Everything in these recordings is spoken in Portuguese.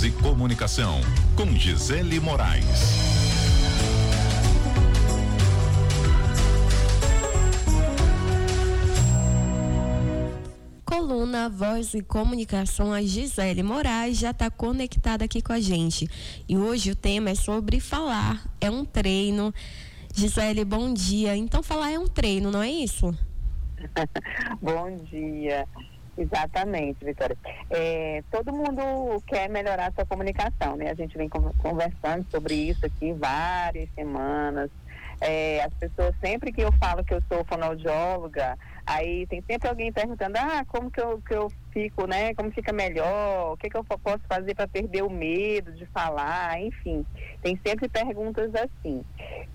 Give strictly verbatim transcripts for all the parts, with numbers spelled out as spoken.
Voz e Comunicação, com Gisele Moraes. Coluna Voz e Comunicação, a Gisele Moraes já está conectada aqui com a gente. E hoje o tema é sobre falar, é um treino. Gisele, bom dia. Então falar é um treino, não é isso? Bom dia. Exatamente, Vitória. É, todo mundo quer melhorar a sua comunicação, né? A gente vem conversando sobre isso aqui várias semanas. É, as pessoas, sempre que eu falo que eu sou fonoaudióloga, aí tem sempre alguém perguntando, ah, como que eu, que eu fico, né? Como fica melhor? O que que eu posso fazer para perder o medo de falar? Enfim, tem sempre perguntas assim.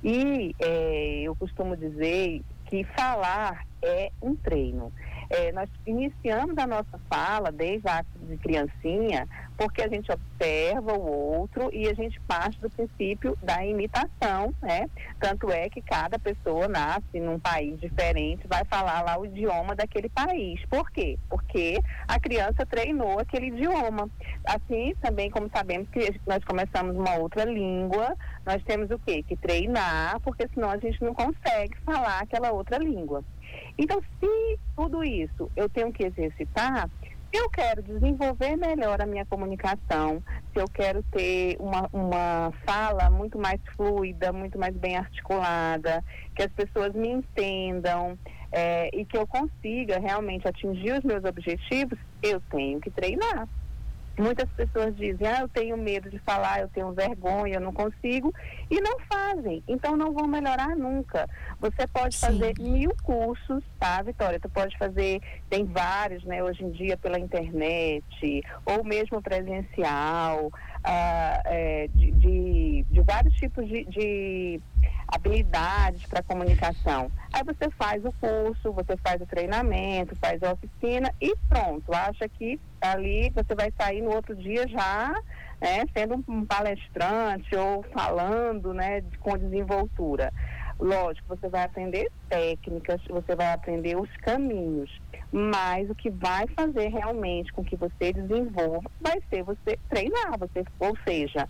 E é, eu costumo dizer que falar é um treino. É, nós iniciamos a nossa fala desde a de criancinha, porque a gente observa o outro e a gente parte do princípio da imitação, né? Tanto é que cada pessoa nasce num país diferente, vai falar lá o idioma daquele país. Por quê? Porque a criança treinou aquele idioma. Assim, também, como sabemos que nós começamos uma outra língua, nós temos o quê? Que treinar, porque senão a gente não consegue falar aquela outra língua. Então, se tudo isso eu tenho que exercitar, se eu quero desenvolver melhor a minha comunicação, se eu quero ter uma, uma fala muito mais fluida, muito mais bem articulada, que as pessoas me entendam é, e que eu consiga realmente atingir os meus objetivos, eu tenho que treinar. Muitas pessoas dizem, ah, eu tenho medo de falar, eu tenho vergonha, eu não consigo, e não fazem, então não vão melhorar nunca. Você pode Sim. fazer mil cursos, tá, Vitória? Tu pode fazer, tem vários, né, hoje em dia pela internet, ou mesmo presencial, ah, é, de, de, de vários tipos de, de habilidades para comunicação. Aí você faz o curso, você faz o treinamento, faz a oficina e pronto, acha que ali você vai sair no outro dia já, né, sendo um palestrante ou falando, né, com desenvoltura. Lógico, você vai aprender técnicas, você vai aprender os caminhos, mas o que vai fazer realmente com que você desenvolva vai ser você treinar, você, ou seja,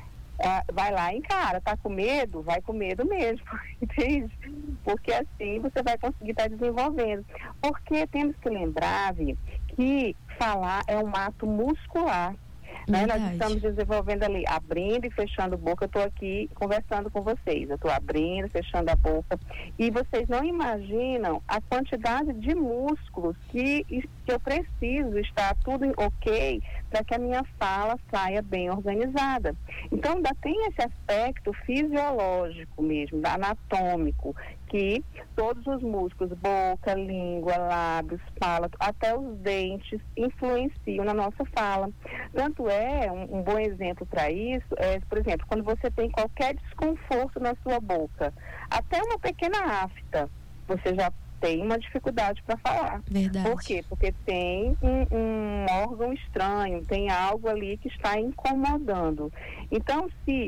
Uh, vai lá e encara, tá com medo? Vai com medo mesmo, entende? Porque assim você vai conseguir estar tá desenvolvendo. Porque temos que lembrar, Vi, que falar é um ato muscular. Né? Nós estamos desenvolvendo ali, abrindo e fechando a boca. Eu estou aqui conversando com vocês. Eu estou abrindo, fechando a boca. E vocês não imaginam a quantidade de músculos que, que eu preciso estar tudo ok para que a minha fala saia bem organizada. Então, ainda tem esse aspecto fisiológico mesmo, anatômico, que todos os músculos, boca, língua, lábios, palato, até os dentes, influenciam na nossa fala. Tanto é, um, um bom exemplo para isso, é, por exemplo, quando você tem qualquer desconforto na sua boca, até uma pequena afta, você já tem uma dificuldade para falar. Verdade. Por quê? Porque tem um, um órgão estranho, tem algo ali que está incomodando. Então, se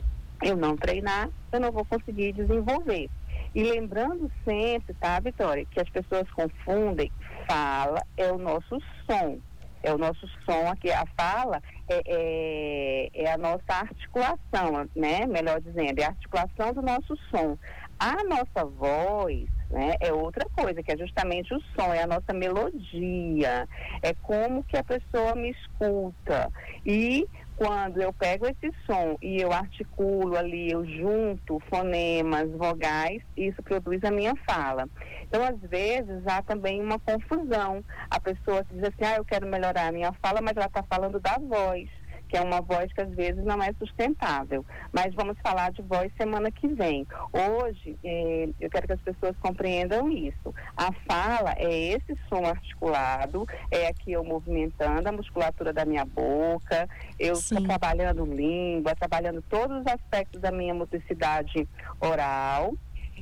eu não treinar, eu não vou conseguir desenvolver. E lembrando sempre, tá, Vitória, que as pessoas confundem, fala é o nosso som. É o nosso som aqui, a fala é, é, é a nossa articulação, né? Melhor dizendo, é a articulação do nosso som. A nossa voz, né, é outra coisa, que é justamente o som, é a nossa melodia, é como que a pessoa me escuta. E quando eu pego esse som e eu articulo ali, eu junto fonemas, vogais, isso produz a minha fala. Então, às vezes, há também uma confusão. A pessoa diz assim, ah, eu quero melhorar a minha fala, mas ela está falando da voz, que é uma voz que às vezes não é sustentável. Mas vamos falar de voz semana que vem. Hoje, eh, eu quero que as pessoas compreendam isso. A fala é esse som articulado, é aqui eu movimentando a musculatura da minha boca, eu estou trabalhando língua, trabalhando todos os aspectos da minha motricidade oral,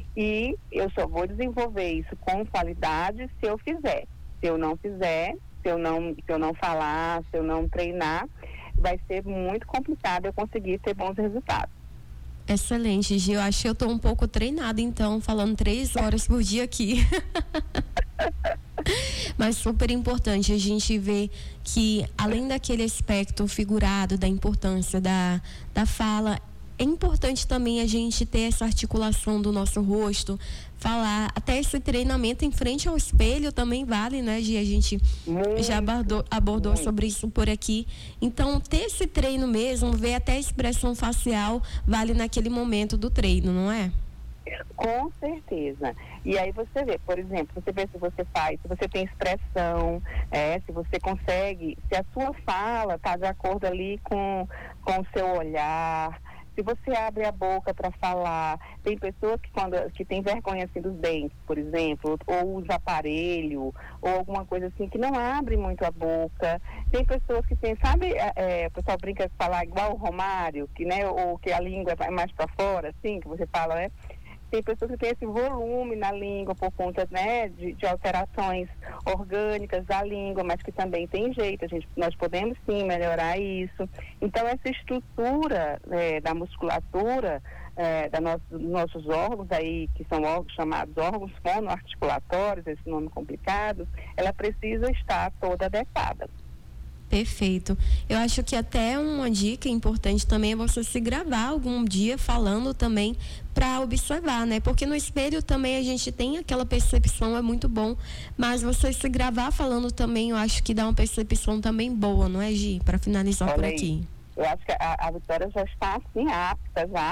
e eu só vou desenvolver isso com qualidade se eu fizer. Se eu não fizer, se eu não, se eu não falar, se eu não treinar, vai ser muito complicado eu conseguir ter bons resultados. Excelente, Gi. Eu acho que eu tô um pouco treinada, então, falando três horas por dia aqui. Mas super importante a gente ver que, além daquele aspecto figurado da importância da, da fala, é importante também a gente ter essa articulação do nosso rosto, falar, até esse treinamento em frente ao espelho também vale, né, Gi? A gente muito, já abordou, abordou sobre isso por aqui. Então, ter esse treino mesmo, ver até a expressão facial, vale naquele momento do treino, não é? Com certeza. E aí você vê, por exemplo, você vê se você faz, se você tem expressão, é, se você consegue, se a sua fala está de acordo ali com, com o seu olhar, se você abre a boca para falar. Tem pessoas que, quando, que têm vergonha assim, dos dentes, por exemplo, ou usa aparelho, ou alguma coisa assim, que não abre muito a boca. Tem pessoas que têm, sabe, é, o pessoal brinca de falar igual o Romário, que, né, ou que a língua vai mais para fora, assim, que você fala, né? Tem pessoas que têm esse volume na língua por conta, né, de, de alterações orgânicas da língua, mas que também tem jeito, a gente, nós podemos sim melhorar isso. Então, essa estrutura é, da musculatura é, da nosso, dos nossos órgãos, aí, que são órgãos chamados órgãos fonoarticulatórios, esse nome complicado, ela precisa estar toda adequada. Perfeito. Eu acho que até uma dica importante também é você se gravar algum dia falando também para observar, né? Porque no espelho também a gente tem aquela percepção, é muito bom, mas você se gravar falando também, eu acho que dá uma percepção também boa, não é, Gi? Para finalizar. Olha por aqui. Aí. Eu acho que a, a Vitória já está assim apta já.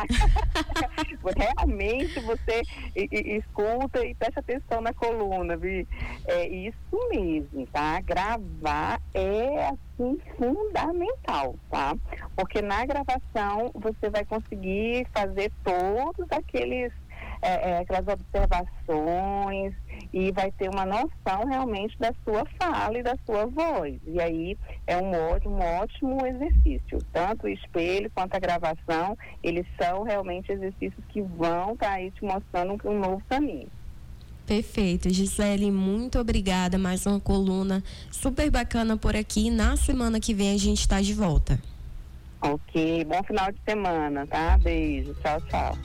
Realmente você e, e, escuta e presta atenção na coluna, viu? É isso mesmo, tá? Gravar é assim fundamental, tá? Porque na gravação você vai conseguir fazer todos aqueles É, é, aquelas observações e vai ter uma noção realmente da sua fala e da sua voz. E aí é um ótimo, um ótimo exercício. Tanto o espelho quanto a gravação, eles são realmente exercícios que vão estar tá aí te mostrando um, um novo caminho. Perfeito, Gisele, muito obrigada. Mais uma coluna super bacana por aqui. Na semana que vem a gente está de volta. Ok, bom final de semana, tá? Beijo, tchau, tchau.